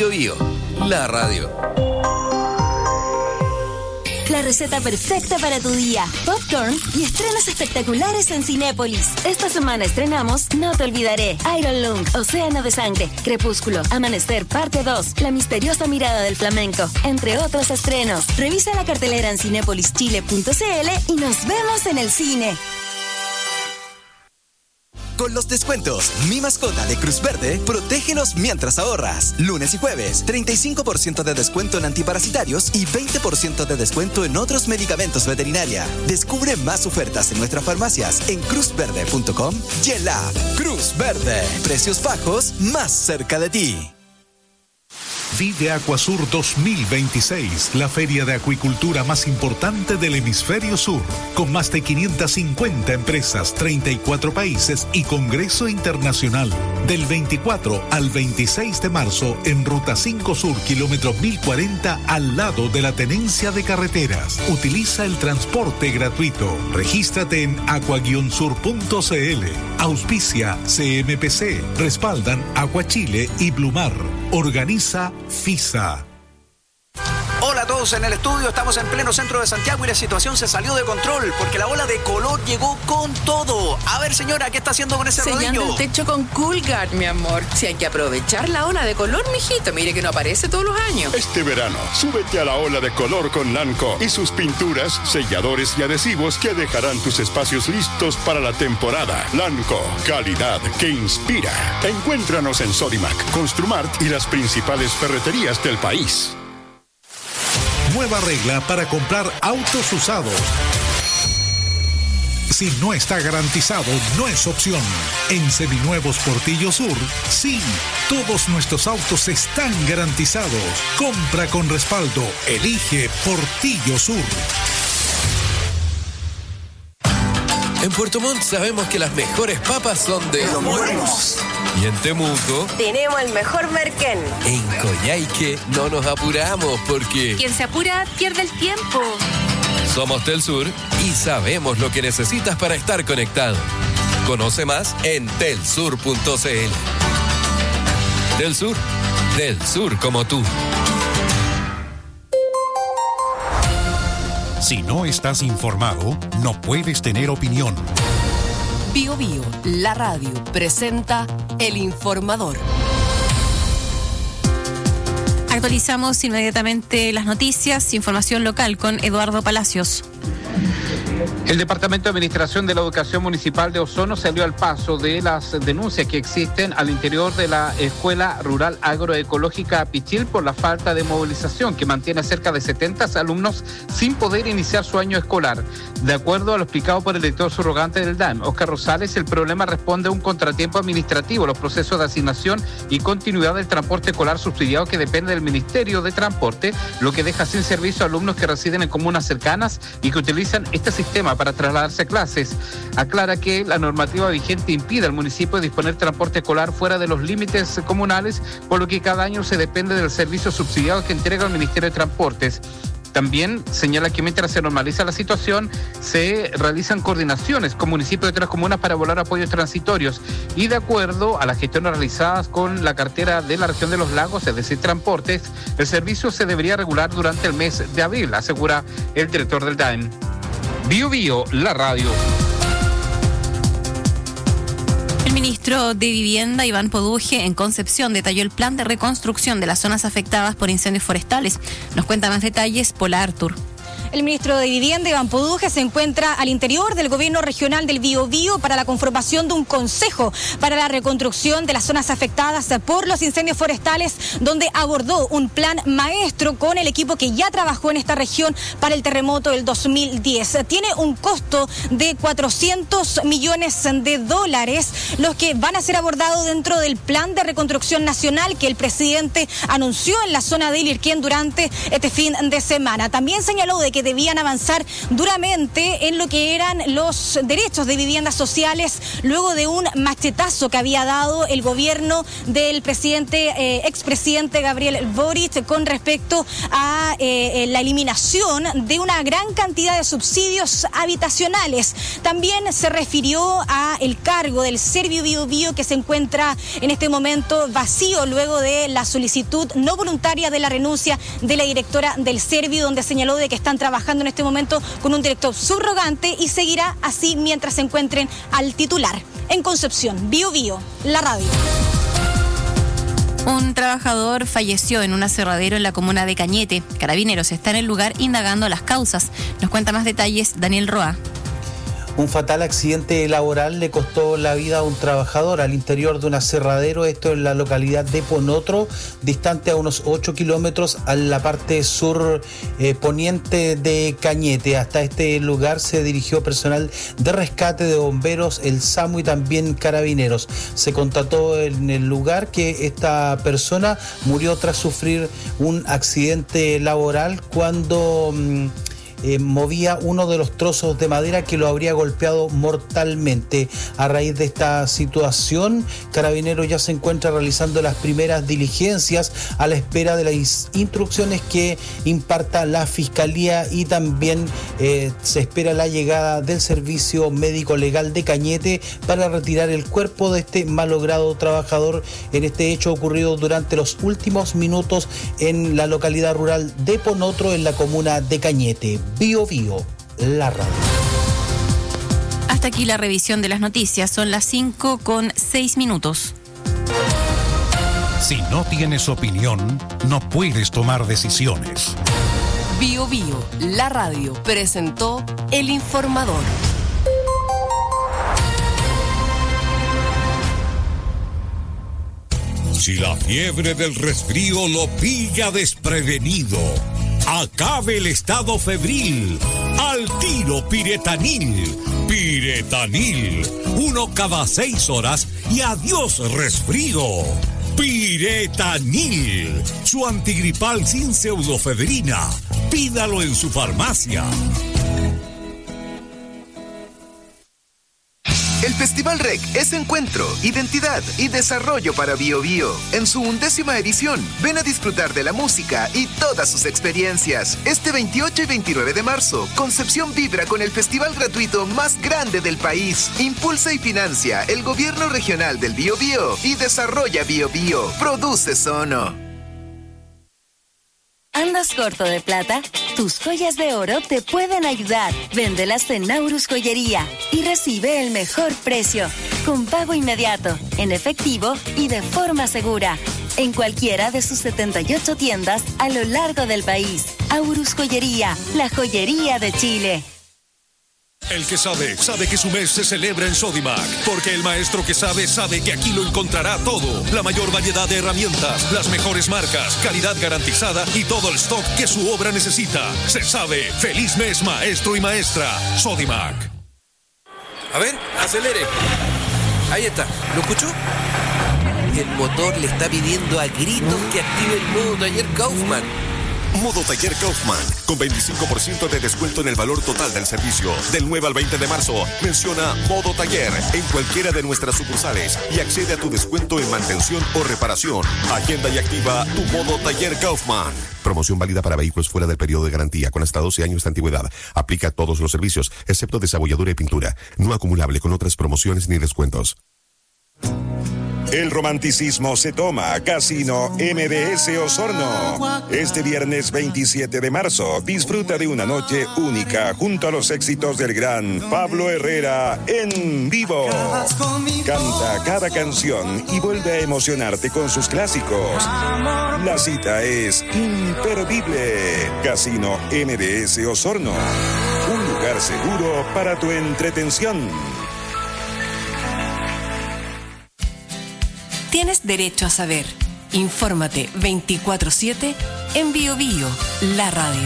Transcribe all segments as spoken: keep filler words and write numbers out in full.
Bio Bio, la radio. La receta perfecta para tu día. Popcorn y estrenos espectaculares en Cinépolis. Esta semana estrenamos No te olvidaré, Iron Lung, Océano de Sangre, Crepúsculo, Amanecer parte dos, La misteriosa mirada del flamenco, entre otros estrenos. Revisa la cartelera en cinépolis chile punto c l y nos vemos en el cine. Con los descuentos Mi Mascota de Cruz Verde, protégenos mientras ahorras. Lunes y jueves, treinta y cinco por ciento de descuento en antiparasitarios y veinte por ciento de descuento en otros medicamentos veterinaria. Descubre más ofertas en nuestras farmacias en cruz verde punto com y en la app Cruz Verde. Precios bajos más cerca de ti. Vive Acuasur dos mil veintiséis, la feria de acuicultura más importante del hemisferio sur, con más de quinientas cincuenta empresas, treinta y cuatro países y congreso internacional. Del veinticuatro al veintiséis de marzo en Ruta cinco Sur, kilómetro mil cuarenta, al lado de la Tenencia de Carreteras. Utiliza el transporte gratuito. Regístrate en aqua guion sur punto c l. Auspicia C M P C. Respaldan Agua Chile y Blumar. Organiza FISA. Hola a todos en el estudio, estamos en pleno centro de Santiago y la situación se salió de control porque la ola de calor llegó con todo. A ver, señora, ¿qué está haciendo con ese Sellando rodillo? el techo con Coolguard, mi amor. Si hay que aprovechar la ola de color, mijito, mire que no aparece todos los años. Este verano, súbete a la ola de color con Lanco y sus pinturas, selladores y adhesivos que dejarán tus espacios listos para la temporada. Lanco, calidad que inspira. Encuéntranos en Sodimac, Construmart y las principales ferreterías del país. Nueva regla para comprar autos usados. Si no está garantizado, no es opción. En Seminuevos Portillo Sur, sí, todos nuestros autos están garantizados. Compra con respaldo. Elige Portillo Sur. En Puerto Montt sabemos que las mejores papas son de Los Muermos. Y en Temuco tenemos el mejor merquén. En Coyhaique no nos apuramos porque quien se apura pierde el tiempo. Somos Telsur y sabemos lo que necesitas para estar conectado. Conoce más en telsur punto c l. Telsur, del sur como tú. Si no estás informado, no puedes tener opinión. Bio Bio, la radio, presenta El Informador. Actualizamos inmediatamente las noticias, información local con Eduardo Palacios. El Departamento de Administración de la Educación Municipal de Osorno salió al paso de las denuncias que existen al interior de la Escuela Rural Agroecológica Pichil por la falta de movilización que mantiene a cerca de setenta alumnos sin poder iniciar su año escolar. De acuerdo a lo explicado por el director subrogante del D A M, Óscar Rosales, el problema responde a un contratiempo administrativo, los procesos de asignación y continuidad del transporte escolar subsidiado que depende del Ministerio de Transporte, lo que deja sin servicio a alumnos que residen en comunas cercanas y que utilizan este sistema para trasladarse a clases. Aclara que la normativa vigente impide al municipio disponer transporte escolar fuera de los límites comunales, por lo que cada año se depende del servicio subsidiado que entrega el Ministerio de Transportes. También señala que mientras se normaliza la situación, se realizan coordinaciones con municipios de otras comunas para volar apoyos transitorios y de acuerdo a las gestiones realizadas con la cartera de la región de los lagos, es decir, transportes, el servicio se debería regular durante el mes de abril, asegura el director del D A M. Bio Bio, la radio. El ministro de Vivienda, Iván Poduje, en Concepción, detalló el plan de reconstrucción de las zonas afectadas por incendios forestales. Nos cuenta más detalles Pola Artur. El ministro de Vivienda, Iván Poduje, se encuentra al interior del gobierno regional del Biobío para la conformación de un consejo para la reconstrucción de las zonas afectadas por los incendios forestales, donde abordó un plan maestro con el equipo que ya trabajó en esta región para el terremoto del dos mil diez. Tiene un costo de cuatrocientos millones de dólares, los que van a ser abordados dentro del plan de reconstrucción nacional que el presidente anunció en la zona de Ilirquén durante este fin de semana. También señaló de que que debían avanzar duramente en lo que eran los derechos de viviendas sociales luego de un machetazo que había dado el gobierno del presidente, eh, expresidente Gabriel Boric con respecto a eh, la eliminación de una gran cantidad de subsidios habitacionales. También se refirió a el cargo del Servio Bio Bio, que se encuentra en este momento vacío luego de la solicitud no voluntaria de la renuncia de la directora del Servio, donde señaló de que están trabajando en este momento con un director subrogante y seguirá así mientras se encuentren al titular. En Concepción, Bio Bio, la radio. Un trabajador falleció en un aserradero en la comuna de Cañete. Carabineros está en el lugar indagando las causas. Nos cuenta más detalles Daniel Roa. Un fatal accidente laboral le costó la vida a un trabajador al interior de un aserradero, esto en la localidad de Ponotro, distante a unos ocho kilómetros a la parte sur eh, poniente de Cañete. Hasta este lugar se dirigió personal de rescate de bomberos, el SAMU y también carabineros. Se constató en el lugar que esta persona murió tras sufrir un accidente laboral cuando Mmm, Eh, movía uno de los trozos de madera que lo habría golpeado mortalmente. A raíz de esta situación, Carabineros ya se encuentra realizando las primeras diligencias a la espera de las instrucciones que imparta la Fiscalía y también eh, se espera la llegada del Servicio Médico Legal de Cañete para retirar el cuerpo de este malogrado trabajador en este hecho ocurrido durante los últimos minutos en la localidad rural de Ponotro, en la comuna de Cañete. Bio Bio, la radio. Hasta aquí la revisión de las noticias. Son las cinco con seis minutos. Si no tienes opinión, no puedes tomar decisiones. Bio Bio, la radio, presentó El Informador. Si la fiebre del resfrío lo pilla desprevenido, acabe el estado febril. Al tiro Piretanil. Piretanil. Uno cada seis horas y adiós resfrío. Piretanil. Su antigripal sin pseudofedrina. Pídalo en su farmacia. El Festival R E C es encuentro, identidad y desarrollo para Bio Bio. En su undécima edición, ven a disfrutar de la música y todas sus experiencias. Este veintiocho y veintinueve de marzo, Concepción vibra con el festival gratuito más grande del país. Impulsa y financia el Gobierno Regional del Bio Bio y desarrolla Bio Bio. Produce Sono. ¿Andas corto de plata? Tus joyas de oro te pueden ayudar. Véndelas en Naurus Joyería y recibe el mejor precio, con pago inmediato, en efectivo y de forma segura, en cualquiera de sus setenta y ocho tiendas a lo largo del país. Aurus Joyería, la joyería de Chile. El que sabe, sabe que su mes se celebra en Sodimac, porque el maestro que sabe, sabe que aquí lo encontrará todo. La mayor variedad de herramientas, las mejores marcas, calidad garantizada y todo el stock que su obra necesita. Se sabe. Feliz mes, maestro y maestra. Sodimac. A ver, acelere. Ahí está. ¿Lo escuchó? El motor le está pidiendo a gritos que active el modo taller Kaufman. Modo Taller Kaufman, con veinticinco por ciento de descuento en el valor total del servicio. Del nueve al veinte de marzo, menciona Modo Taller en cualquiera de nuestras sucursales y accede a tu descuento en mantención o reparación. Agenda y activa tu Modo Taller Kaufman. Promoción válida para vehículos fuera del periodo de garantía con hasta doce años de antigüedad. Aplica a todos los servicios, excepto desabolladura y pintura. No acumulable con otras promociones ni descuentos. El romanticismo se toma. Casino M B S Osorno. Este viernes veintisiete de marzo, disfruta de una noche única junto a los éxitos del gran Pablo Herrera en vivo. Canta cada canción y vuelve a emocionarte con sus clásicos. La cita es imperdible. Casino M B S Osorno. Un lugar seguro para tu entretención. Tienes derecho a saber. Infórmate veinticuatro siete en Bio Bio, la radio.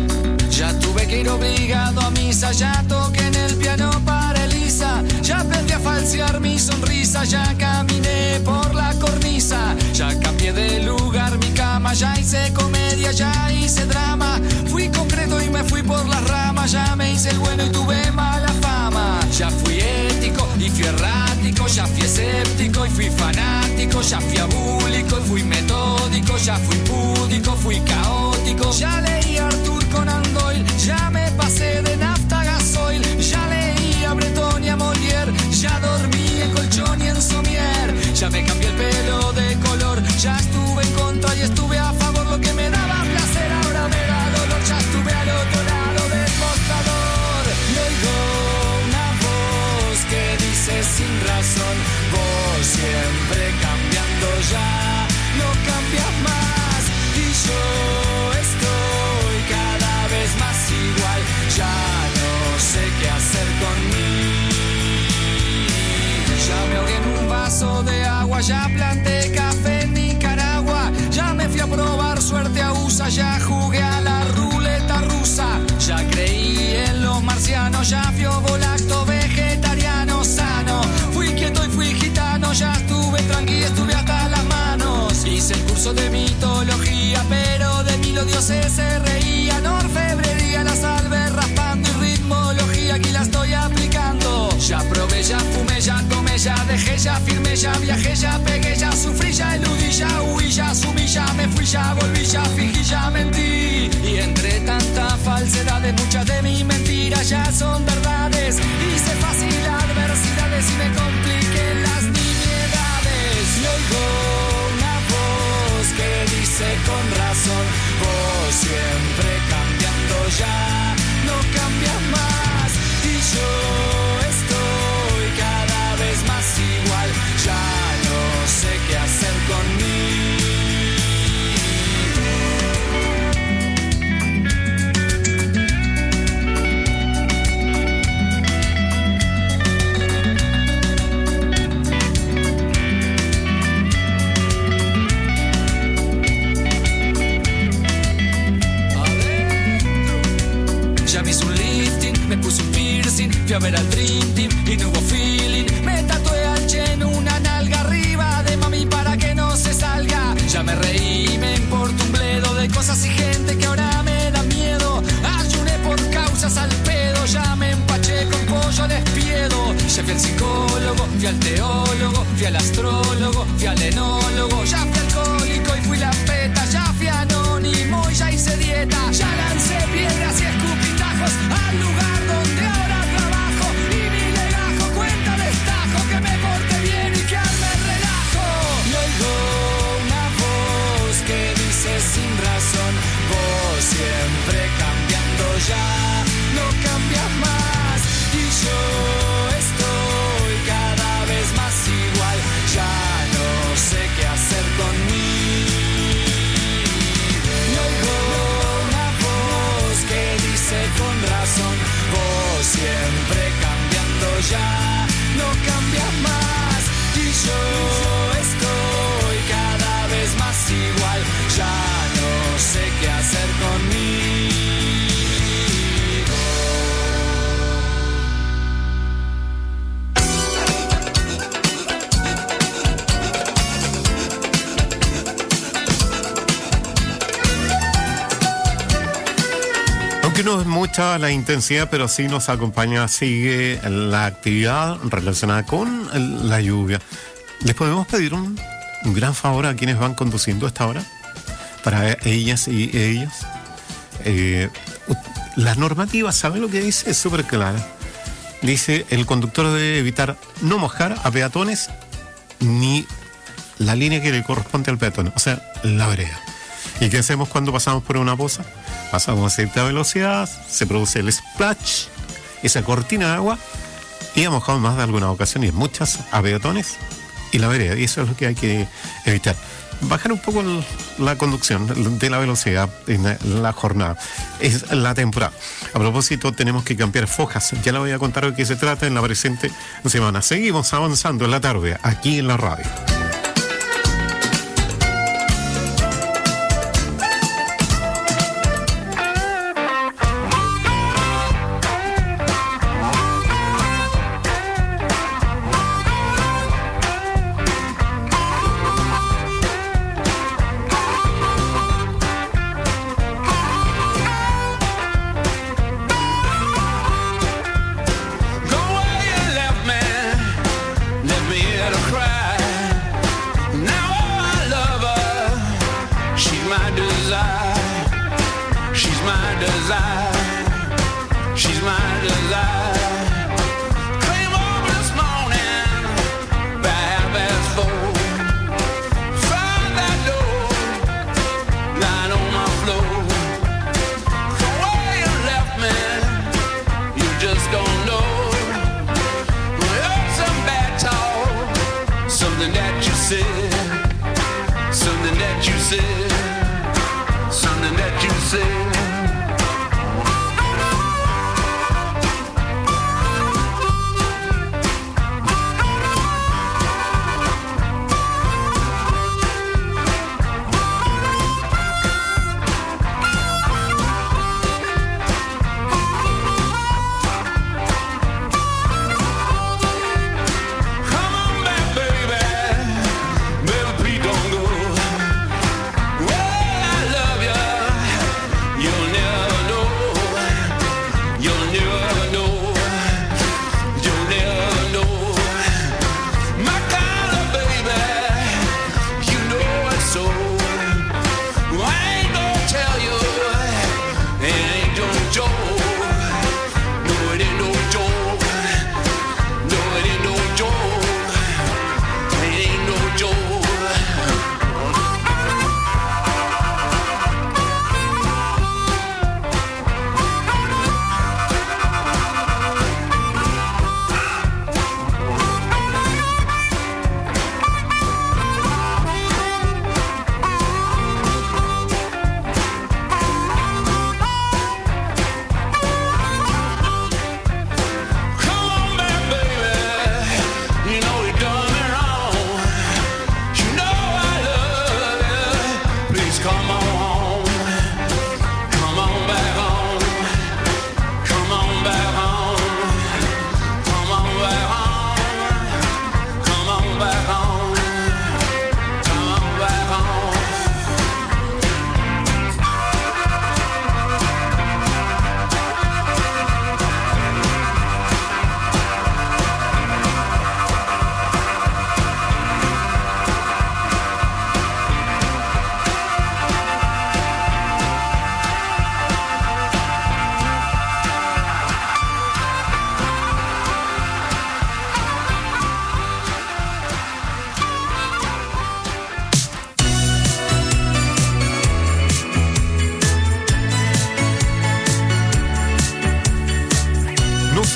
Ya tuve que ir obligado a misa, ya toqué en el piano para Elisa, ya aprendí anunciar mi sonrisa, ya caminé por la cornisa, ya cambié de lugar mi cama, ya hice comedia, ya hice drama, fui concreto y me fui por las ramas, ya me hice el bueno y tuve mala fama, ya fui ético y fui errático, ya fui escéptico y fui fanático, ya fui abúlico y fui metódico, ya fui púdico, fui caótico, ya leí a Arthur Conan Doyle, ya me pasé de nafta a gasoil, ya leí a Breton y a Molière, ya dormí en colchón y en somier, ya me cambié el pelo de color, ya estuve en contra y estuve a favor, lo que me daba placer ahora me da dolor, ya estuve al otro lado del mostrador y oigo una voz que dice sin razón, vos siempre cambiando ya, no cambias más y yo estoy cada vez más igual, ya no sé qué hacer conmigo. Ya me ahogué en un vaso de agua, ya planté café en Nicaragua, ya me fui a probar suerte a U S A, ya jugué a la ruleta rusa, ya creí en los marcianos, ya fui ovolacto vegetariano sano, fui quieto y fui gitano, ya estuve tranqui, estuve hasta las manos, hice el curso de mitología, pero de mí los dioses se reían, orfebrería, la salve raspando y ritmología, aquí la estoy aplicando, ya probé, ya fumé, ya tomé, ya dejé, ya firmé, ya viajé, ya pegué, ya sufrí, ya eludí, ya huí, ya asumí, ya me fui, ya volví, ya fingí, ya mentí, y entre tantas falsedades muchas de mis mentiras ya son verdades, hice fácil adversidades y me compliqué las nimiedades, y oigo una voz que dice con razón, vos siempre cambiando ya, no cambias más, y yo estoy cada vez más igual, ya no sé qué hacer conmigo. Ya me hice un lifting, me puse un piercing, fui a ver al Dream Team y no hubo feeling. Me tatué al Chen una nalga arriba de mami para que no se salga. Ya me reí, me importa un bledo de cosas y gente que ahora me da miedo. Ayuné por causas al pedo, ya me empaché con pollo les piedo. Ya fui al psicólogo, fui al teólogo, fui al astrólogo, fui al enólogo. Ya fui alcohólico y fui la peta, ya fui anónimo y ya hice dieta. Ya lancé piedras y escupitajos al lugar donde ahora trabajo. Y mi legajo cuenta destajo que me porte bien y que arme el relajo. Y oigo una voz que dice sin razón, vos siempre cambiando ya, no cambias más. Y yo estoy cada vez más igual, ya no sé qué hacer conmigo. Y oigo una voz que dice con razón, vos siempre cambiando ya, no cambias más. Y yo estoy cada vez más igual, ya no sé qué hacer conmigo. Que no es mucha la intensidad, pero sí nos acompaña, sigue la actividad relacionada con el, la lluvia. ¿Les podemos pedir un, un gran favor a quienes van conduciendo a esta hora? Para ellas y ellos. Eh, las normativas, ¿saben lo que dice? Es súper clara. Dice, el conductor debe evitar no mojar a peatones ni la línea que le corresponde al peatón, o sea, la vereda. ¿Y qué hacemos cuando pasamos por una poza? Pasamos a cierta velocidad, se produce el splash, esa cortina de agua, y ha mojado más de alguna ocasión, y en muchas, a peatones y la vereda, y eso es lo que hay que evitar. Bajar un poco el, la conducción de la velocidad en la, en la jornada. Es la temporada. A propósito, tenemos que cambiar fojas. Ya le voy a contar de qué se trata en la presente semana. Seguimos avanzando en la tarde, aquí en la radio.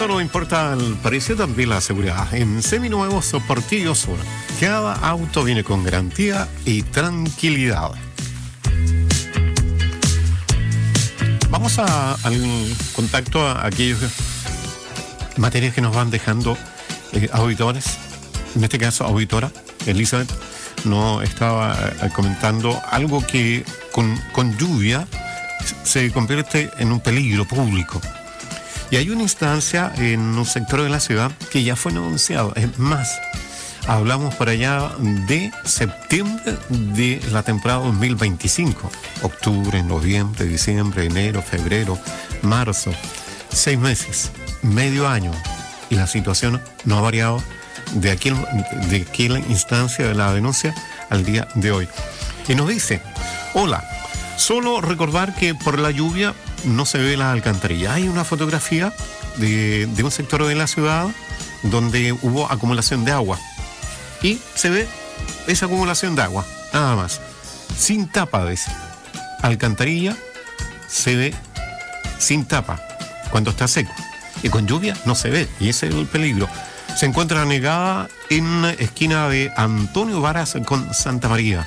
solo importa el precio, también la seguridad. En Seminuevos Portillo Sur, cada auto viene con garantía y tranquilidad. Vamos a, al contacto a aquellos materias que nos van dejando eh, auditores. En este caso, auditora Elizabeth nos estaba eh, comentando algo que con, con lluvia se convierte en un peligro público. Y hay una instancia en un sector de la ciudad que ya fue anunciado. Es más, hablamos por allá de septiembre de la temporada dos mil veinticinco. Octubre, noviembre, diciembre, enero, febrero, marzo. Seis meses, medio año. Y la situación no ha variado de aquel, de aquella instancia de la denuncia al día de hoy. Y nos dice, hola, solo recordar que por la lluvia no se ve la alcantarilla. Hay una fotografía de, de un sector de la ciudad donde hubo acumulación de agua. Y se ve esa acumulación de agua, nada más. Sin tapa de esa alcantarilla, se ve sin tapa cuando está seco. Y con lluvia no se ve, y ese es el peligro. Se encuentra anegada en la esquina de Antonio Varas con Santa María.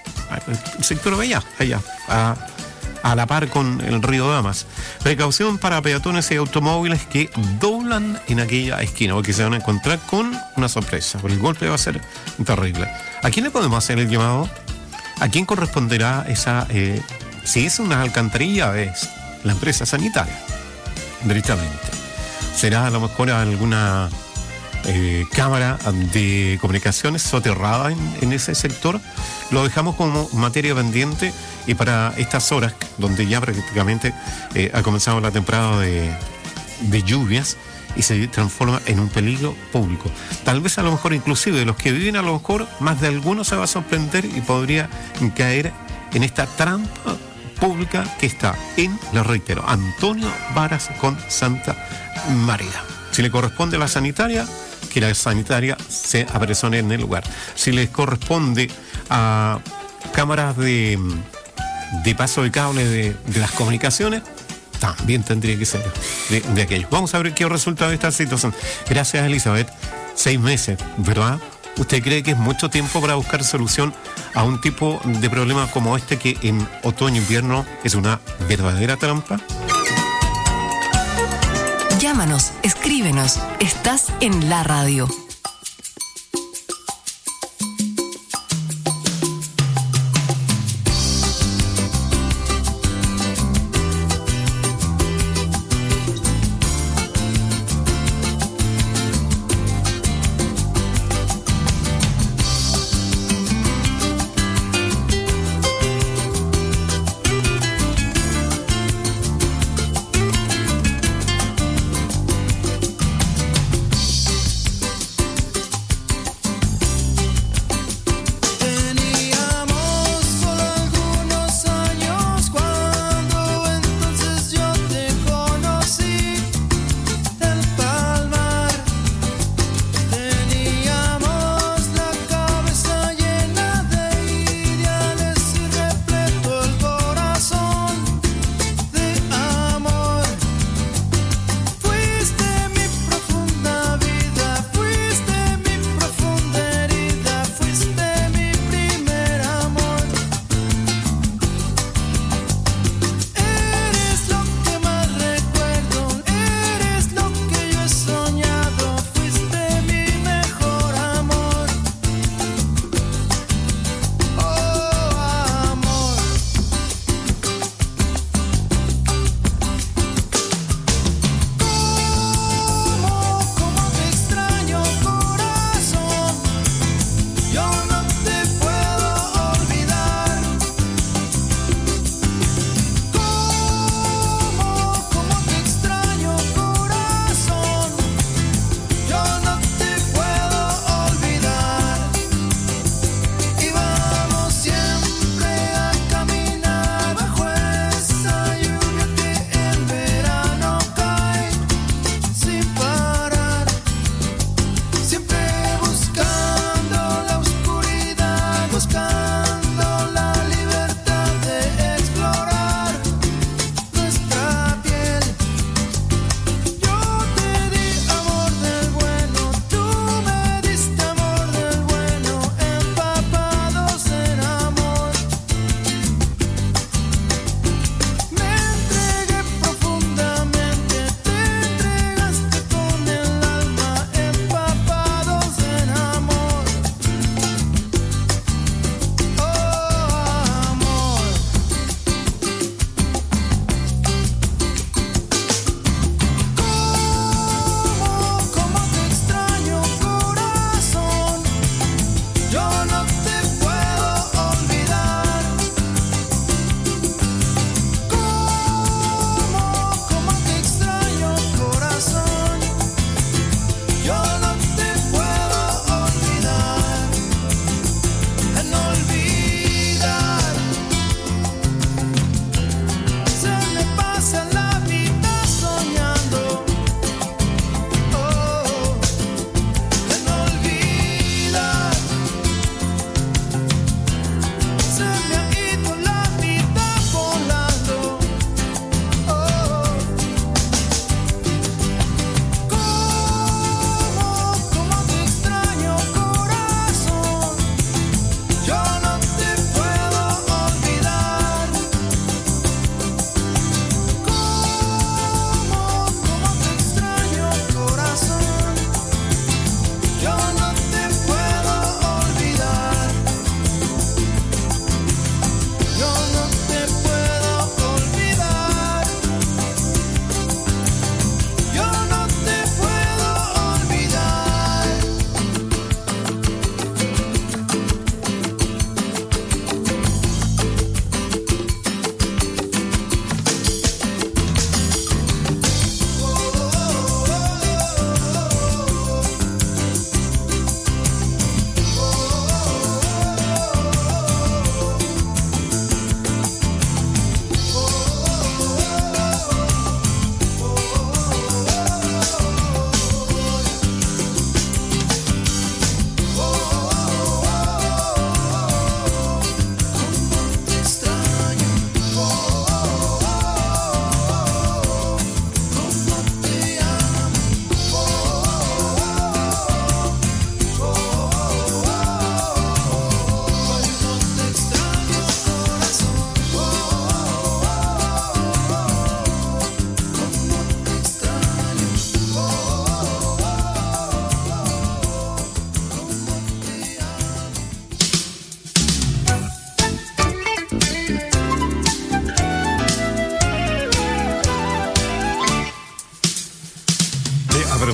El sector de allá, allá, a, a la par con el río Damas. Precaución para peatones y automóviles que doblan en aquella esquina, porque se van a encontrar con una sorpresa, porque el golpe va a ser terrible. ¿A quién le podemos hacer el llamado? ¿A quién corresponderá esa... Eh, si es una alcantarilla, es la empresa sanitaria, directamente. Será a lo mejor alguna eh, cámara de comunicaciones soterrada en, en ese sector. Lo dejamos como materia pendiente y para estas horas, donde ya prácticamente eh, ha comenzado la temporada de, de lluvias y se transforma en un peligro público. Tal vez a lo mejor inclusive los que viven a lo mejor, más de alguno se va a sorprender y podría caer en esta trampa pública que está en, le reitero, Antonio Varas con Santa María. Si le corresponde a la sanitaria, que la sanitaria se apersone en el lugar. Si les corresponde a cámaras de, de paso de cable de, de las comunicaciones, también tendría que ser de, de aquello. Vamos a ver qué resulta de esta situación. Gracias, Elizabeth. Seis meses, ¿verdad? ¿Usted cree que es mucho tiempo para buscar solución a un tipo de problema como este que en otoño-invierno es una verdadera trampa? Llámanos, escríbenos. Estás en la radio.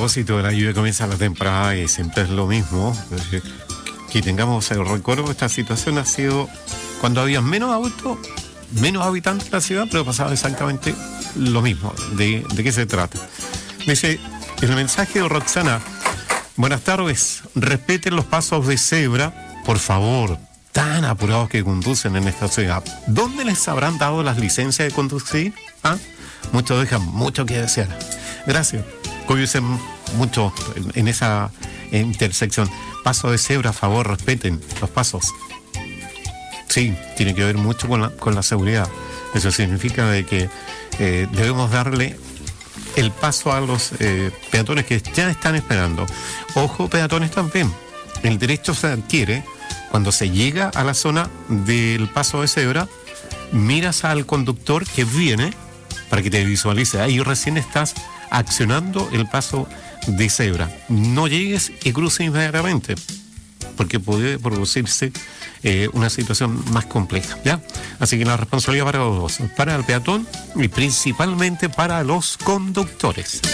propósito de la lluvia, comienza la temporada y siempre es lo mismo. Que tengamos el recuerdo de esta situación ha sido cuando había menos autos, menos habitantes en la ciudad, pero pasaba exactamente lo mismo. ¿De, de qué se trata? Dice el mensaje de Roxana: buenas tardes, respeten los pasos de cebra, por favor, tan apurados que conducen en esta ciudad. ¿Dónde les habrán dado las licencias de conducir? ¿Ah? Muchos dejan mucho que desear. Gracias. Cuídense mucho en, en esa intersección. Paso de cebra, a favor, respeten los pasos. Sí, tiene que ver mucho con la, con la seguridad. Eso significa de que eh, debemos darle el paso a los eh, peatones que ya están esperando. Ojo, peatones también. El derecho se adquiere cuando se llega a la zona del paso de cebra, miras al conductor que viene para que te visualice. Ahí recién estás accionando el paso de cebra. No llegues y cruces inmediatamente, porque puede producirse eh, una situación más compleja, ¿ya? Así que la responsabilidad para los dos, para el peatón y principalmente para los conductores.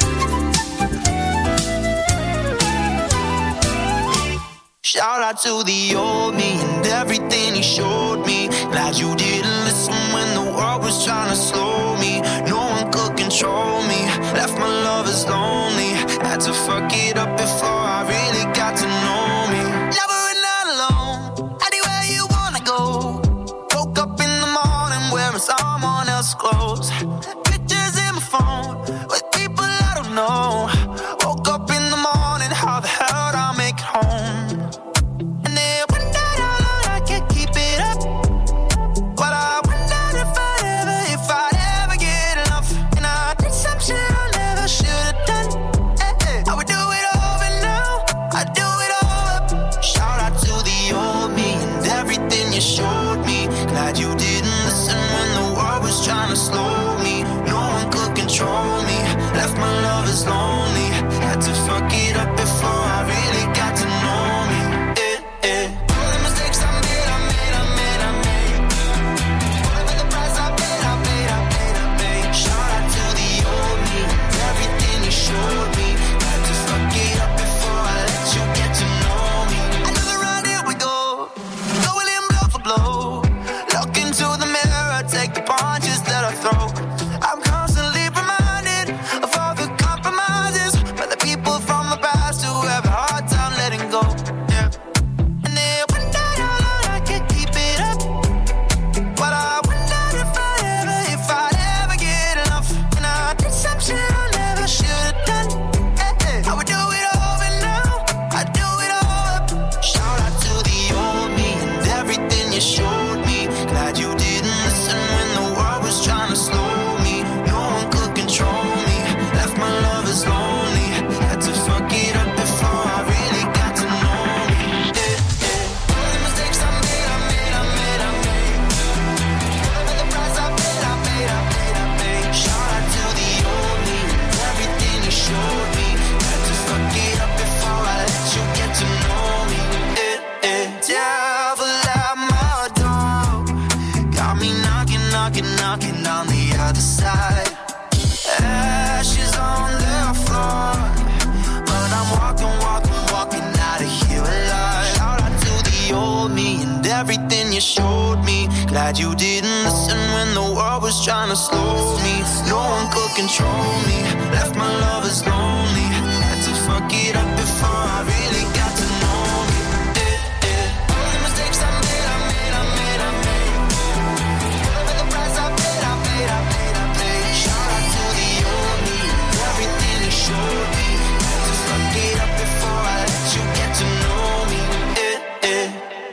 Shout out to the old me and everything he showed me. Glad you didn't listen when the world was trying to slow me. No one could control me. Left my lovers lonely. Had to fuck it up before I really got to know me. Never and not alone. Anywhere you wanna go. Woke up in the morning wearing someone else's clothes. Pictures in my phone with people I don't know. Woke up in the morning, how the hell did I make it home? Showed me, glad you didn't listen when the world was trying to slow me. No one could control me, left my lovers lonely. Had to fuck it up before I really got to know me. Eh, eh. All the mistakes I made, I made, I made, I made. Whatever the price I paid, I paid, I paid, I paid. Shout out to the old me, everything you showed me. Had to fuck it up before I let you get to know me. Another round, here we go. Blow. Look into the mirror, take the punches that I throw. I'm constantly reminded of all the compromises by the people from the past who have a hard time letting go. Yeah. And they wonder how long I can keep it up. But I wonder if I ever, if I'd ever get enough. And I did some shit I never should have done. Hey, hey. I would do it over now. I'd do it all up. Shout out to the old me and everything you showed me. Glad you didn't listen when the world was trying to slow me. No one could control me. Left my lovers lonely. Had to fuck it up before I really got to know me. Yeah, yeah. All the mistakes I made, I made, I made, I made. Whatever the price I paid, I paid, I paid, I paid. Shout out to the old me. Everything you showed me. Had to fuck it up before I let you get to know me. Yeah, yeah. Devil at my door, got me knocking, knocking, knocking on the other side. Ashes on the floor, but I'm walking, walking, walking out of here alive. Shout out to the old me and everything you showed me. Glad you didn't listen when the world was trying to slow me. No one could control me. Left my lovers lonely. Had to fuck it up before I really got to know me. Eh, eh. All the mistakes I made, I made, I made, I made. Whatever the price I paid, I paid, I paid, I paid. Shout out to the old me, everything you showed me. Had to fuck it up before I let you get to know me. Eh, eh.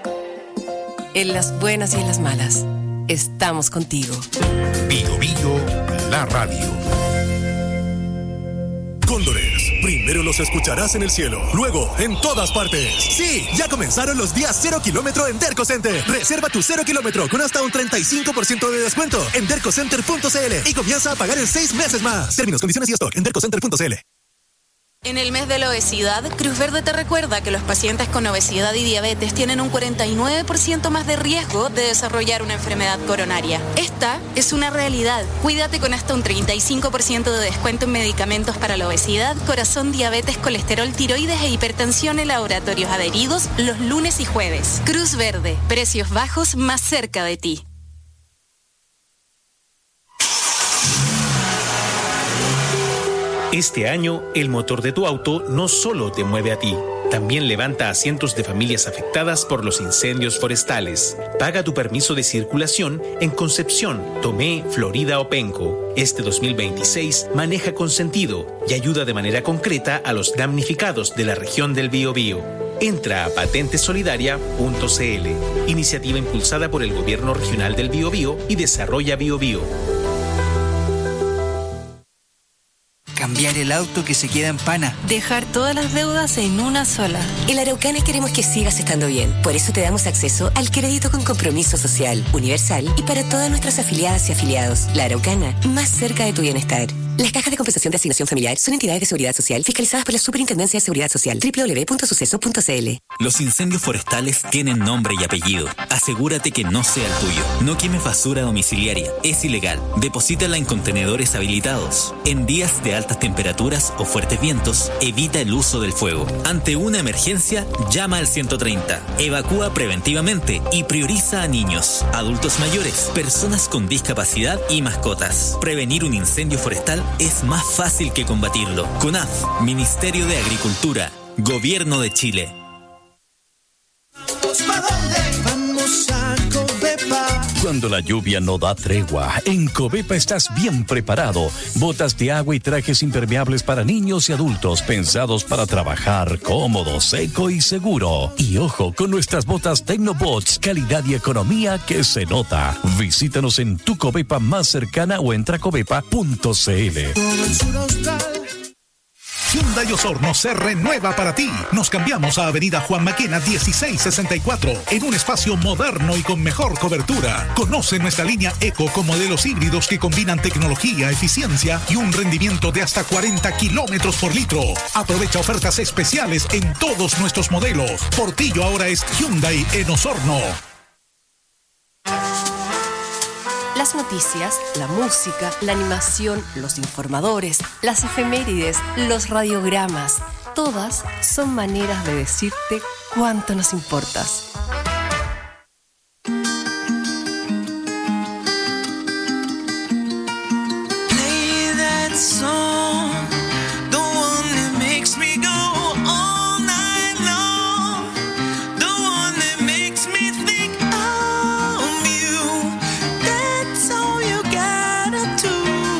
En las buenas y en las malas, estamos contigo. Bio Bio, la radio. Cóndores, primero los escucharás en el cielo, luego en todas partes. Sí, ya comenzaron los días cero kilómetro en Derco Center. Reserva tu cero kilómetro con hasta un treinta y cinco por ciento de descuento en derco center punto c l y comienza a pagar en seis meses más. Términos, condiciones y stock en derco center punto c l. En el mes de la obesidad, Cruz Verde te recuerda que los pacientes con obesidad y diabetes tienen un cuarenta y nueve por ciento más de riesgo de desarrollar una enfermedad coronaria. Esta es una realidad. Cuídate con hasta un treinta y cinco por ciento de descuento en medicamentos para la obesidad, corazón, diabetes, colesterol, tiroides e hipertensión en laboratorios adheridos los lunes y jueves. Cruz Verde, precios bajos más cerca de ti. Este año, el motor de tu auto no solo te mueve a ti, también levanta a cientos de familias afectadas por los incendios forestales. Paga tu permiso de circulación en Concepción, Tomé, Florida o Penco. Este dos mil veintiséis maneja con sentido y ayuda de manera concreta a los damnificados de la región del Biobío. Entra a patentesolidaria punto c l, iniciativa impulsada por el Gobierno Regional del Biobío y Desarrolla Biobío. Cambiar el auto que se queda en pana. Dejar todas las deudas en una sola. En la Araucana queremos que sigas estando bien. Por eso te damos acceso al crédito con compromiso social, universal y para todas nuestras afiliadas y afiliados. La Araucana, más cerca de tu bienestar. Las cajas de compensación de asignación familiar son entidades de seguridad social fiscalizadas por la Superintendencia de Seguridad Social. doble u doble u doble u punto suceso punto c l. Los incendios forestales tienen nombre y apellido. Asegúrate que no sea el tuyo. No quemes basura domiciliaria. Es ilegal. Deposítala en contenedores habilitados. En días de altas temperaturas o fuertes vientos, evita el uso del fuego. Ante una emergencia, llama al ciento treinta. Evacúa preventivamente y prioriza a niños, adultos mayores, personas con discapacidad y mascotas. Prevenir un incendio forestal es más fácil que combatirlo. CONAF, Ministerio de Agricultura, Gobierno de Chile. Vamos a Covepa. Cuando la lluvia no da tregua, en Covepa estás bien preparado. Botas de agua y trajes impermeables para niños y adultos, pensados para trabajar cómodo, seco y seguro. Y ojo con nuestras botas Tecnobots, calidad y economía que se nota. Visítanos en tu Covepa más cercana o entra a covepa punto c l. Hyundai Osorno se renueva para ti. Nos cambiamos a Avenida Juan Maquena dieciséis sesenta y cuatro en un espacio moderno y con mejor cobertura. Conoce nuestra línea Eco con modelos híbridos que combinan tecnología, eficiencia y un rendimiento de hasta cuarenta kilómetros por litro. Aprovecha ofertas especiales en todos nuestros modelos. Portillo ahora es Hyundai en Osorno. Las noticias, la música, la animación, los informadores, las efemérides, los radiogramas, todas son maneras de decirte cuánto nos importas. Play that song, the one that makes me go all night long, the one that makes me think of you. That's all you gotta do.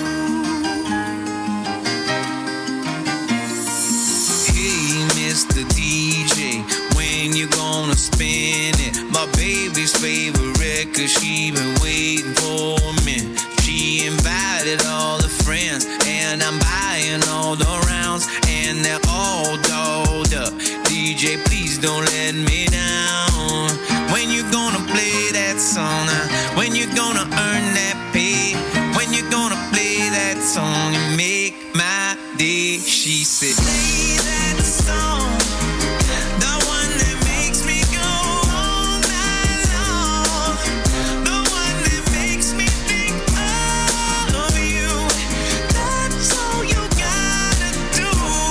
Hey, Mister D J, when you gonna spin it? My baby's favorite record, she been waiting for me. She invited all the friends, and I'm buying all the rounds, and they're all dolled up. D J, please don't let me down. When you gonna play that song? uh, When you gonna earn that pay? When you gonna play that song and make my day? She said, play that song, the one that makes me go all night long, the one that makes me think of you. That's all you gotta do.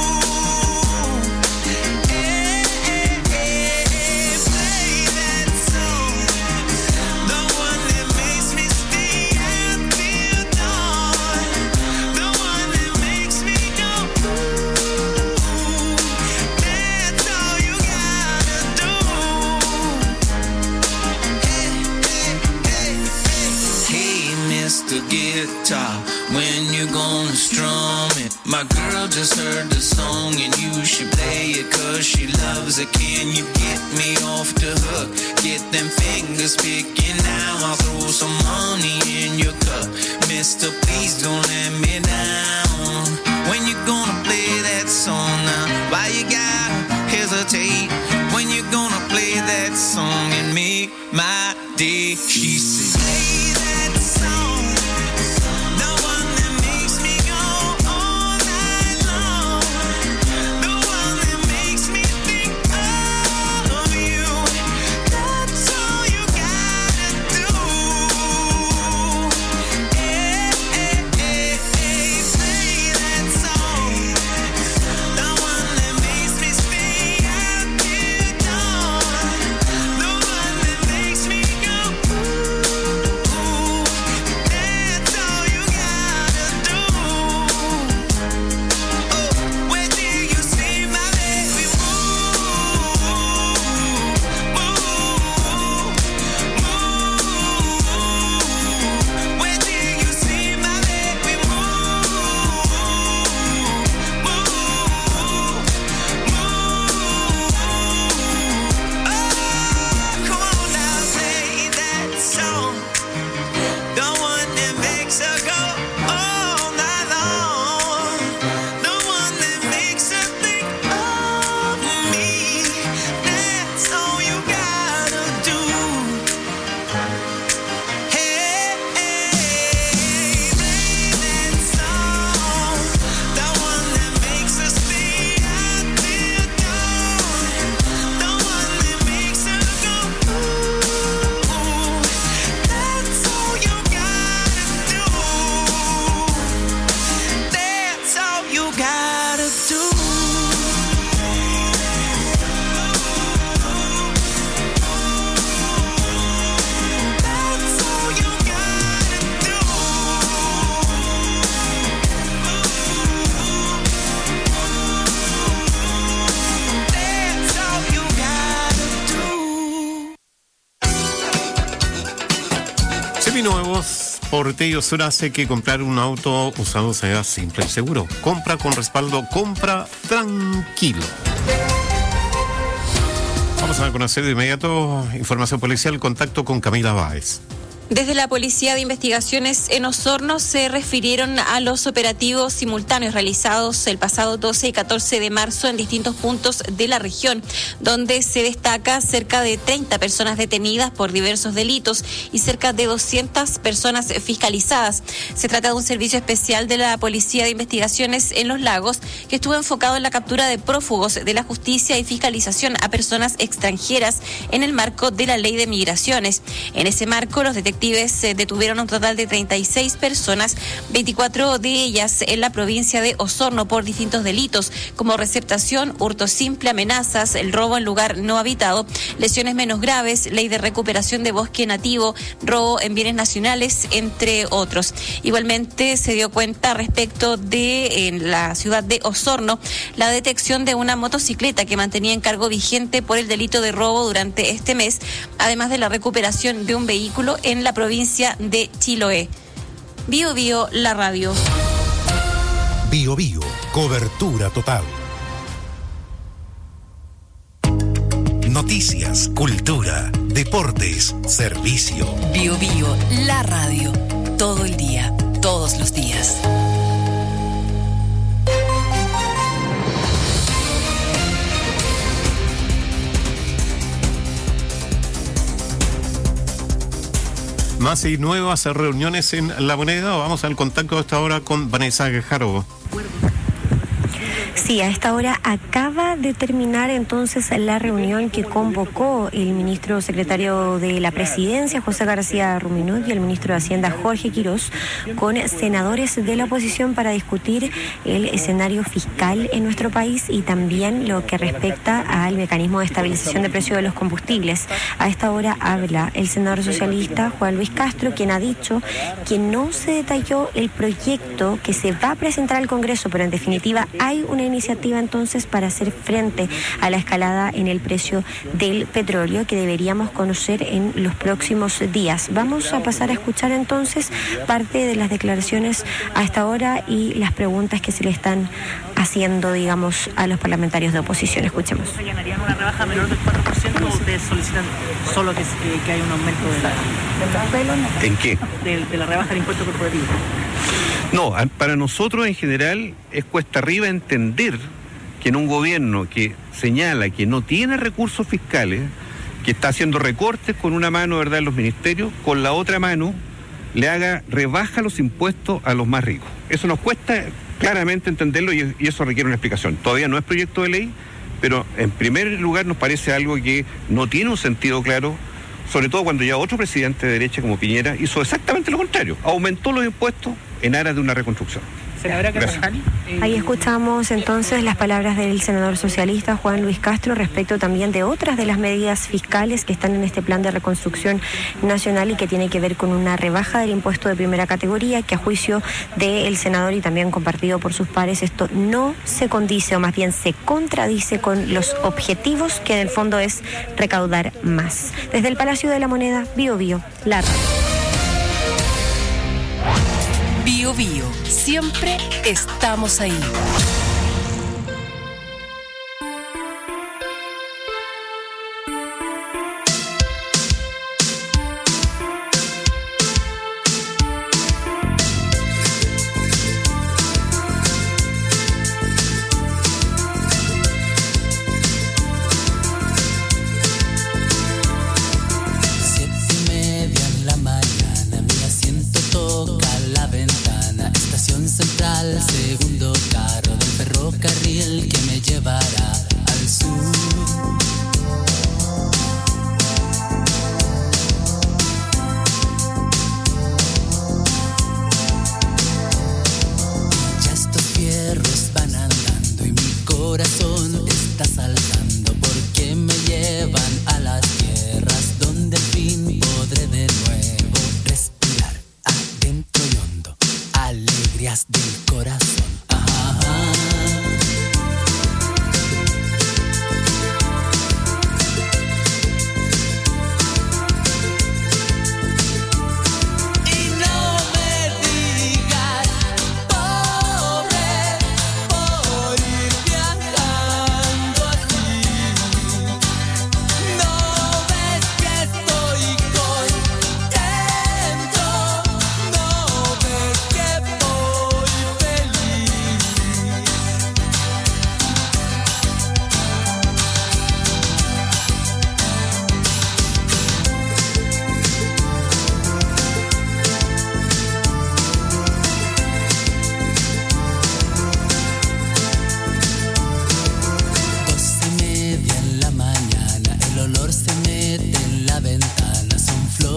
Hey, hey, hey, play that song, the one that makes me stay until dawn, the one that makes me go ooh. That's all you gotta do. Hey, hey, hey, hey. Hey, Mister Guitar, when you gonna strum it? My girl just heard the song and you should play it 'cause she loves it. Can you get me off the hook? Get them fingers picking now. I'll throw some money in your cup. Mister, please don't let me down. When you gonna play that song now? Why you gotta hesitate? When you gonna play that song and make my day? She said, play that song, the one that makes me go all night long, Seminuevos, Portillo Sur hace que comprar un auto usado sea simple y seguro. Compra con respaldo, compra tranquilo. Vamos a conocer de inmediato información policial, contacto con Camila Báez. Desde la Policía de Investigaciones en Osorno se refirieron a los operativos simultáneos realizados el pasado doce y catorce de marzo en distintos puntos de la región, donde se destaca cerca de treinta personas detenidas por diversos delitos y cerca de doscientas personas fiscalizadas. Se trata de un servicio especial de la Policía de Investigaciones en Los Lagos que estuvo enfocado en la captura de prófugos de la justicia y fiscalización a personas extranjeras en el marco de la Ley de Migraciones. En ese marco, los detectives Se detuvieron un total de treinta y seis personas, veinticuatro de ellas en la provincia de Osorno por distintos delitos como receptación, hurto simple, amenazas, el robo en lugar no habitado, lesiones menos graves, ley de recuperación de bosque nativo, robo en bienes nacionales, entre otros. Igualmente se dio cuenta respecto de en la ciudad de Osorno la detección de una motocicleta que mantenía en cargo vigente por el delito de robo durante este mes, además de la recuperación de un vehículo en la provincia de Chiloé. Bio Bio, la radio. Bio Bio, cobertura total. Noticias, cultura, deportes, servicio. Bio Bio, la radio. Todo el día, todos los días. Más y nuevas reuniones en La Moneda. Vamos al contacto a esta hora con Vanessa Guejardo. Sí, a esta hora acaba de terminar entonces la reunión que convocó el ministro secretario de la Presidencia, José García Ruminot, y el ministro de Hacienda, Jorge Quirós, con senadores de la oposición para discutir el escenario fiscal en nuestro país y también lo que respecta al mecanismo de estabilización de precios de los combustibles. A esta hora habla el senador socialista Juan Luis Castro, quien ha dicho que no se detalló el proyecto que se va a presentar al Congreso, pero en definitiva hay una iniciativa entonces para hacer frente a la escalada en el precio del petróleo que deberíamos conocer en los próximos días. Vamos a pasar a escuchar entonces parte de las declaraciones a esta hora y las preguntas que se le están haciendo, digamos, a los parlamentarios de oposición. Escuchemos. ¿Ganarían una rebaja menor del cuatro por ciento o ustedes solicitan solo que, que, que haya un aumento de la... ¿En qué? De, de la rebaja del impuesto corporativo? No, para nosotros en general es cuesta arriba entender que en un gobierno que señala que no tiene recursos fiscales, que está haciendo recortes con una mano, ¿verdad?, en los ministerios, con la otra mano le haga rebaja los impuestos a los más ricos. Eso nos cuesta claramente entenderlo y, y eso requiere una explicación. Todavía no es proyecto de ley, pero en primer lugar nos parece algo que no tiene un sentido claro, sobre todo cuando ya otro presidente de derecha como Piñera hizo exactamente lo contrario, aumentó los impuestos en aras de una reconstrucción. Ahí escuchamos entonces las palabras del senador socialista Juan Luis Castro respecto también de otras de las medidas fiscales que están en este plan de reconstrucción nacional y que tiene que ver con una rebaja del impuesto de primera categoría que a juicio del senador y también compartido por sus pares esto no se condice o más bien se contradice con los objetivos que en el fondo es recaudar más. Desde el Palacio de la Moneda, Bio Bio, la radio. Bio Bio, siempre estamos ahí. Segundo carro del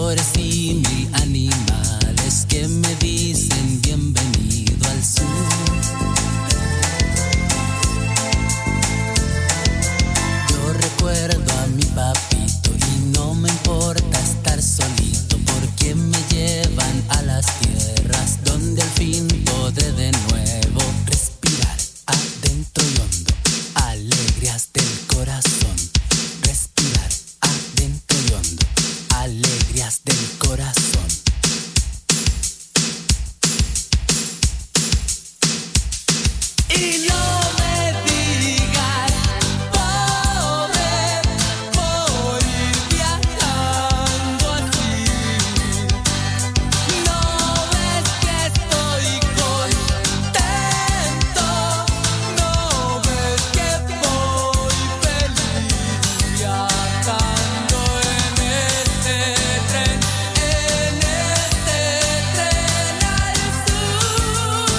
flores y mil animales que me dicen bienvenido al sur. Yo recuerdo a mi papito y no me importa estar solito, porque me llevan a las tierras donde al fin podré de nuevo respirar adentro y hondo, alegrías del corazón. Respirar adentro y hondo, alegrías del corazón. Y no me digas, pobre, por ir viajando así. No ves que estoy contento, no ves que voy feliz viajando en este tren, en este tren al sur.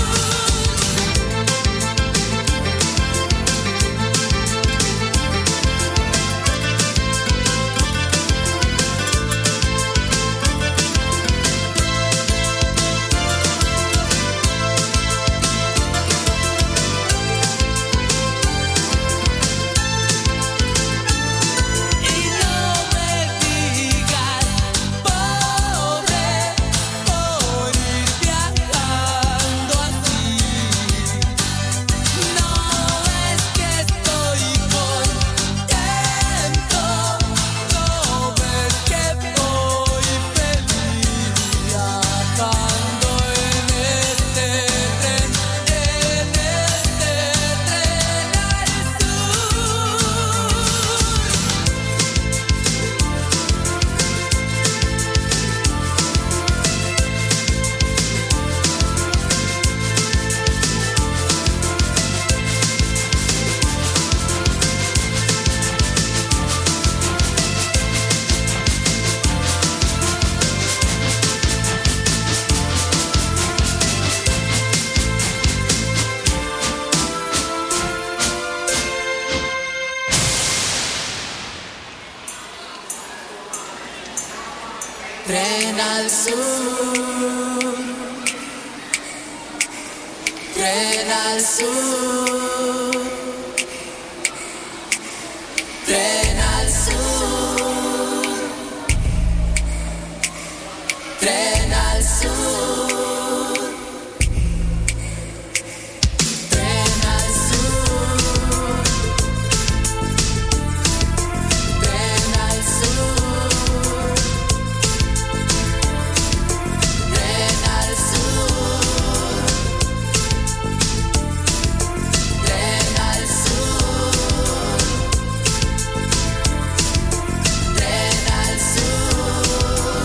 Y no me digas, pobre, por ir viajando así. No ves que estoy contento, no ves que voy feliz viajando en este tren, en este tren al sur. Tren al sur, tren al sur, tren al sur, tren al sur, tren al sur, tren al sur. Tren al sur, tren al sur, tren al sur,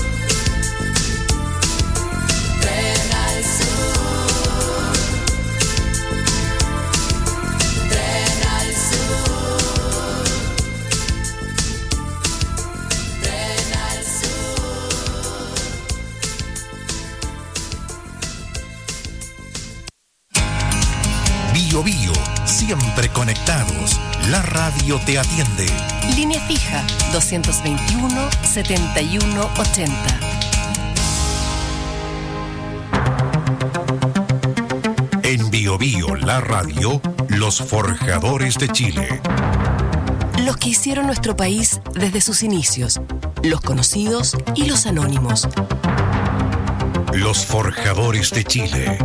tren al sur, tren al sur, tren al sur. Bio Bio, siempre conectados. La radio te atiende. Línea fija doscientos veintiuno, setenta y uno ochenta. En Bio Bio, la radio, los forjadores de Chile. Los que hicieron nuestro país desde sus inicios, los conocidos y los anónimos. Los forjadores de Chile.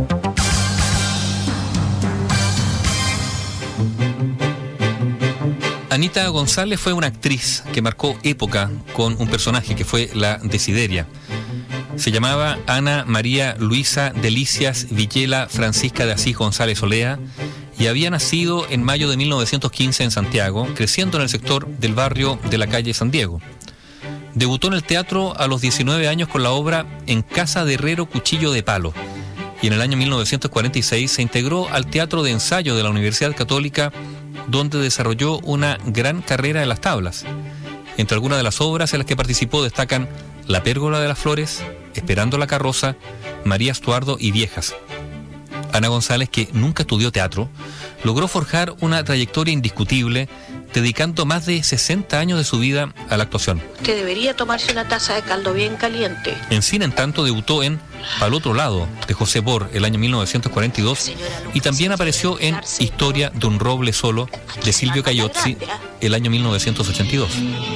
Anita González fue una actriz que marcó época con un personaje que fue la Desideria. Se llamaba Ana María Luisa Delicias Villela Francisca de Asís González Olea y había nacido en mayo de mil novecientos quince en Santiago, creciendo en el sector del barrio de la calle San Diego. Debutó en el teatro a los diecinueve años con la obra En casa de herrero cuchillo de palo, y en el año mil novecientos cuarenta y seis se integró al Teatro de Ensayo de la Universidad Católica, donde desarrolló una gran carrera en las tablas. Entre algunas de las obras en las que participó destacan La Pérgola de las Flores, Esperando la Carroza, María Estuardo y Viejas. Ana González, que nunca estudió teatro, logró forjar una trayectoria indiscutible dedicando más de sesenta años de su vida a la actuación. Usted debería tomarse una taza de caldo bien caliente. En cine, en tanto, debutó en Pa'l otro lado, de José Bor, el año mil novecientos cuarenta y dos, y también apareció en Historia de un roble solo, de Silvio Caiozzi, el año mil novecientos ochenta y dos.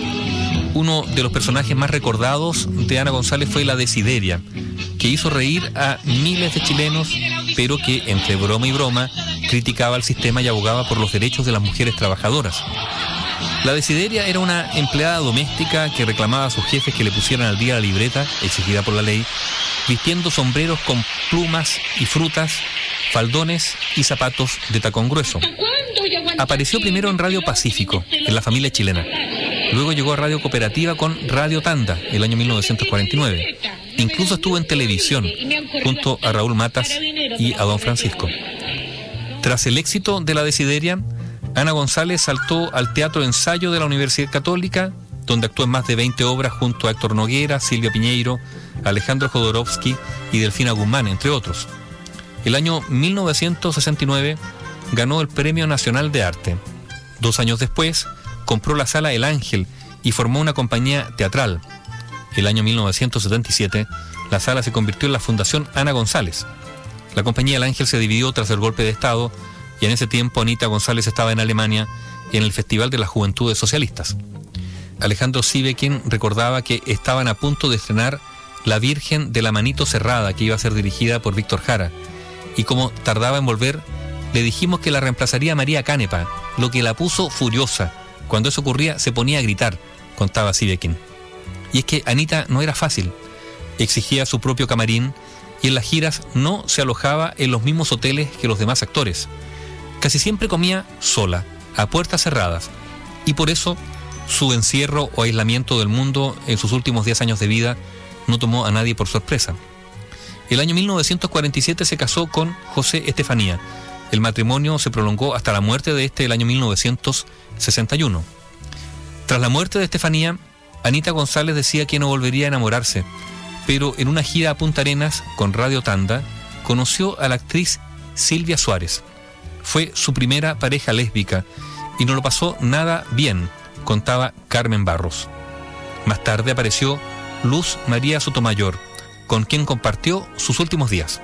Uno de los personajes más recordados de Ana González fue la Desideria, que hizo reír a miles de chilenos, pero que, entre broma y broma, criticaba al sistema y abogaba por los derechos de las mujeres trabajadoras. La Desideria era una empleada doméstica que reclamaba a sus jefes que le pusieran al día la libreta, exigida por la ley, vistiendo sombreros con plumas y frutas, faldones y zapatos de tacón grueso. Apareció primero en Radio Pacífico, en la familia chilena. Luego llegó a Radio Cooperativa con Radio Tanda, el año mil novecientos cuarenta y nueve. Incluso estuvo en televisión, junto a Raúl Matas y a Don Francisco. Tras el éxito de La Desideria, Ana González saltó al Teatro Ensayo de la Universidad Católica, donde actuó en más de veinte obras junto a Héctor Noguera, Silvia Piñeiro, Alejandro Jodorowsky y Delfina Guzmán, entre otros. El año mil novecientos sesenta y nueve ganó el Premio Nacional de Arte. Dos años después, compró la Sala El Ángel y formó una compañía teatral. El año mil novecientos setenta y siete, la sala se convirtió en la Fundación Ana González. La compañía El Ángel se dividió tras el golpe de Estado y en ese tiempo Anita González estaba en Alemania en el Festival de las Juventudes Socialistas. Alejandro Sieveking recordaba que estaban a punto de estrenar La Virgen de la Manito Cerrada, que iba a ser dirigida por Víctor Jara, y como tardaba en volver, le dijimos que la reemplazaría María Canepa, lo que la puso furiosa. Cuando eso ocurría se ponía a gritar, contaba Sieveking. Y es que Anita no era fácil. Exigía su propio camarín y en las giras no se alojaba en los mismos hoteles que los demás actores. Casi siempre comía sola, a puertas cerradas, y por eso su encierro o aislamiento del mundo en sus últimos diez años de vida no tomó a nadie por sorpresa. El año mil novecientos cuarenta y siete se casó con José Estefanía. El matrimonio se prolongó hasta la muerte de este el año mil novecientos sesenta y uno. Tras la muerte de Estefanía, Anita González decía que no volvería a enamorarse, pero en una gira a Punta Arenas con Radio Tanda conoció a la actriz Silvia Suárez. Fue su primera pareja lésbica y no lo pasó nada bien, contaba Carmen Barros. Más tarde apareció Luz María Sotomayor, con quien compartió sus últimos días.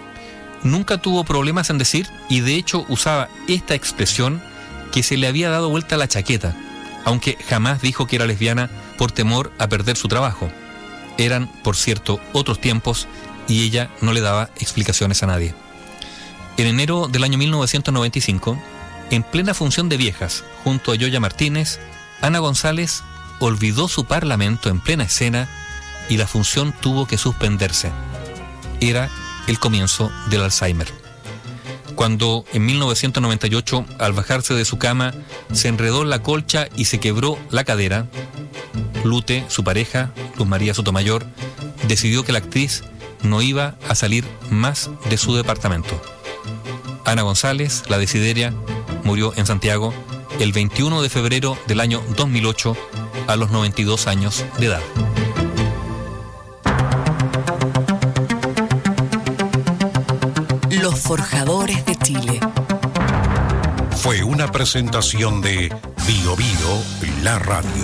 Nunca tuvo problemas en decir, y de hecho usaba esta expresión, que se le había dado vuelta la chaqueta, aunque jamás dijo que era lesbiana por temor a perder su trabajo. Eran, por cierto, otros tiempos y ella no le daba explicaciones a nadie. En enero del año mil novecientos noventa y cinco, en plena función de viejas, junto a Yoya Martínez, Ana González olvidó su parlamento en plena escena y la función tuvo que suspenderse. Era el comienzo del Alzheimer. Cuando en mil novecientos noventa y ocho, al bajarse de su cama, se enredó en la colcha y se quebró la cadera, Lute, su pareja, Luz María Sotomayor, decidió que la actriz no iba a salir más de su departamento. Ana González, la Desideria, murió en Santiago el veintiuno de febrero del año dos mil ocho a los noventa y dos años de edad. Los Forjadores de Chile. Fue una presentación de Bio Bio, la radio.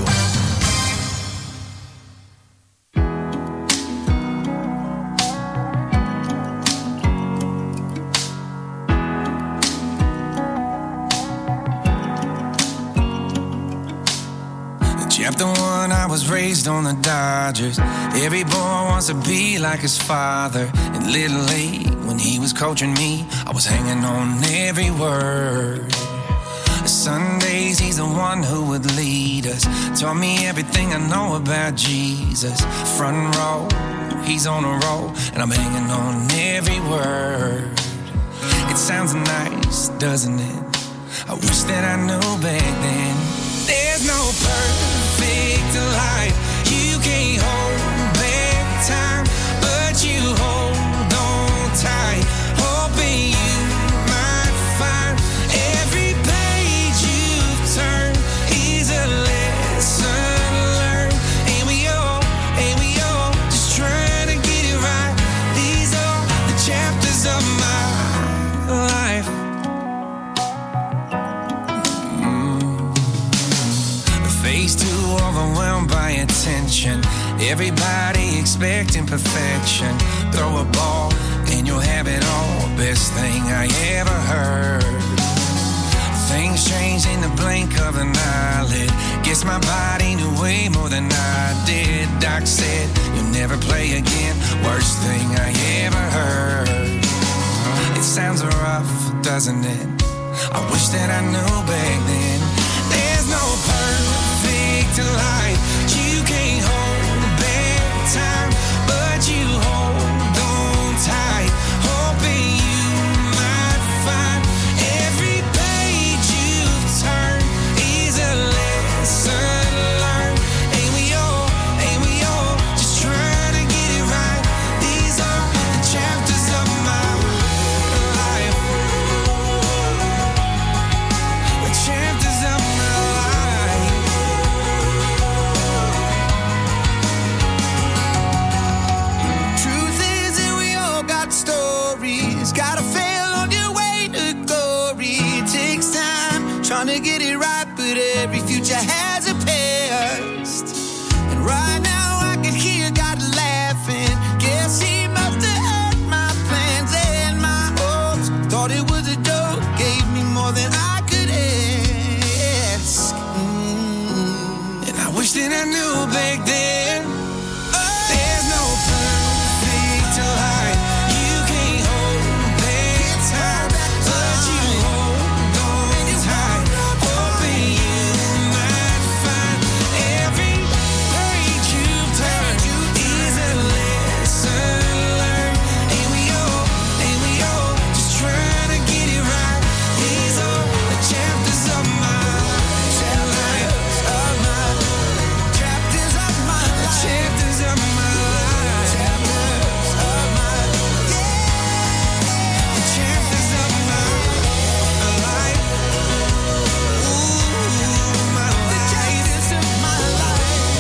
Chapter one, I was raised on the Dodgers. Every boy wants to be like his father. In Little League, when he was coaching me, I was hanging on every word. Sundays, he's the one who would lead us. Taught me everything I know about Jesus. Front row, he's on a roll, and I'm hanging on every word. It sounds nice, doesn't it? I wish that I knew back then. There's no perfect life. You can't hold back time, but you hold on tight, hoping you might find every page you've turned is a lesson learned. And we all, and we all just trying to get it right. These are the chapters of my life. overwhelmed by attention. Everybody expecting perfection. Throw a ball and you'll have it all. Best thing I ever heard. Things change in the blink of an eyelid. Guess my body knew way more than I did. Doc said, you'll never play again. Worst thing I ever heard. It sounds rough, doesn't it? I wish that I knew back then. There's no perfect life. You can't hold back time, but you hold on tight, hoping you might find every page you've turned is a lesson learned. Ain't we all, ain't we all just trying to get it right? These are the chapters of my life, the chapters of my life. Truth is that we all got stories. Gotta fail on your way to glory. It takes time trying to get it right, but every future has a past. And right now I can hear God laughing. Guess he must have heard my plans and my hopes. Thought it was a joke, gave me more than I could ask. Mm. And I wish that I knew back then. There's no perfect life. You can't hold back time, but you hold on tight, hoping you might find every page you've turned is a lesson learned. Ain't we all, ain't we all just trying to get it right? These are the chapters of my life, of my chapters of my the chapters of my life, chapters of my yeah, the chapters of my life. Ooh, my life, the chapters of my life.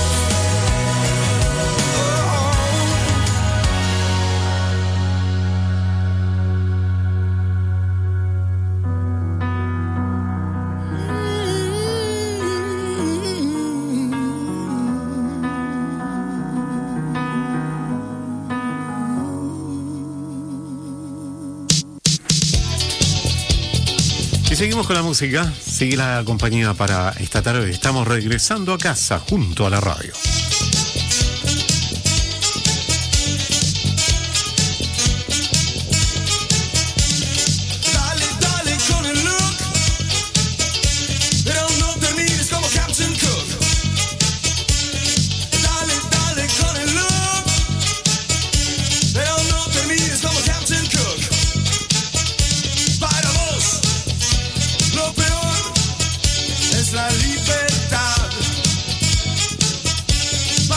Y seguimos con la música, sigue la compañía para esta tarde. Estamos regresando a casa junto a la radio. Dale, dale con el look, pero no termines como Captain Cook. Dale, dale con el look, pero no termines como Captain Cook. Para vos, lo peor es la libertad.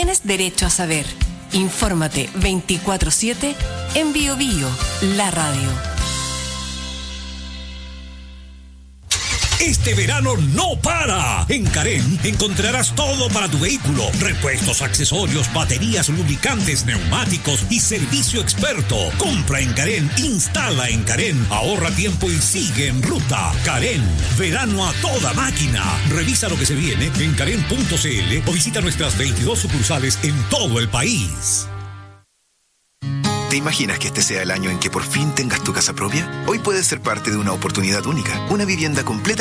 Tienes derecho a saber. Infórmate veinticuatro siete en Bio Bio, la radio. Este verano no para. En Carén encontrarás todo para tu vehículo: repuestos, accesorios, baterías, lubricantes, neumáticos y servicio experto. Compra en Carén, instala en Carén, ahorra tiempo y sigue en ruta. Carén, verano a toda máquina. Revisa lo que se viene en carén punto c l o visita nuestras veintidós sucursales en todo el país. ¿Te imaginas que este sea el año en que por fin tengas tu casa propia? Hoy puedes ser parte de una oportunidad única, una vivienda completa